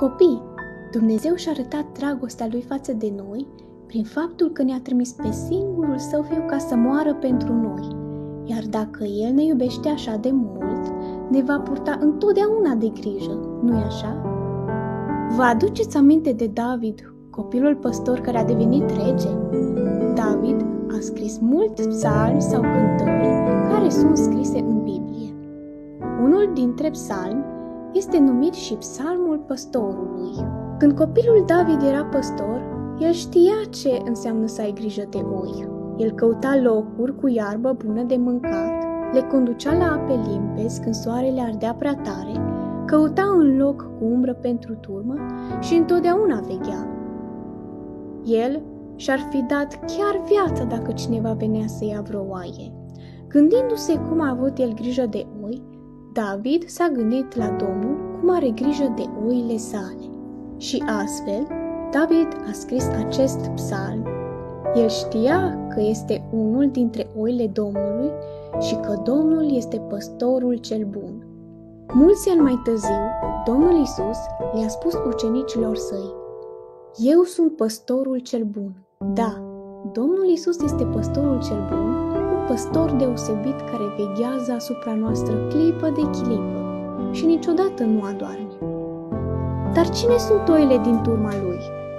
Copii, Dumnezeu și-a arătat dragostea Lui față de noi prin faptul că ne-a trimis pe singurul Său Fiu ca să moară pentru noi. Iar dacă El ne iubește așa de mult, ne va purta întotdeauna de grijă, nu-i așa? Vă aduceți aminte de David, copilul păstor care a devenit rege? David a scris mulți psalmi sau cântări care sunt scrise în Biblie. Unul dintre psalmi este numit și Psalmul Păstorului. Când copilul David era păstor, el știa ce înseamnă să ai grijă de oi. El căuta locuri cu iarbă bună de mâncat, le conducea la ape limpezi când soarele ardea prea tare, căuta un loc cu umbră pentru turmă și întotdeauna veghea. El și-ar fi dat chiar viața dacă cineva venea să ia vreo oaie. Gândindu-se cum a avut el grijă de oi, David s-a gândit la Domnul cum are grijă de oile sale. Și astfel, David a scris acest psalm. El știa că este unul dintre oile Domnului și că Domnul este păstorul cel bun. Mulți ani mai târziu, Domnul Iisus le-a spus ucenicilor săi: Eu sunt păstorul cel bun. Da, Domnul Iisus este păstorul cel bun, un păstor deosebit care veghează asupra noastră clipă de clipă și niciodată nu adorme. Dar cine sunt oile din turma Lui?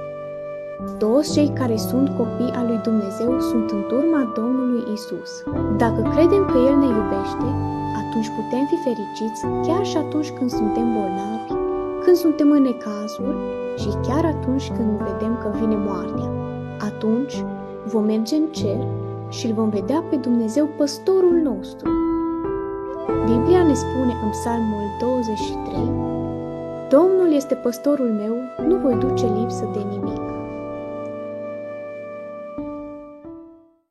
Toți cei care sunt copii al lui Dumnezeu sunt în turma Domnului Iisus. Dacă credem că El ne iubește, atunci putem fi fericiți chiar și atunci când suntem bolnavi, când suntem în necazuri și chiar atunci când vedem că vine moartea. Atunci vom merge în cer și îl vom vedea pe Dumnezeu, păstorul nostru. Biblia ne spune în Psalmul 23: Domnul este păstorul meu, nu voi duce lipsă de nimic.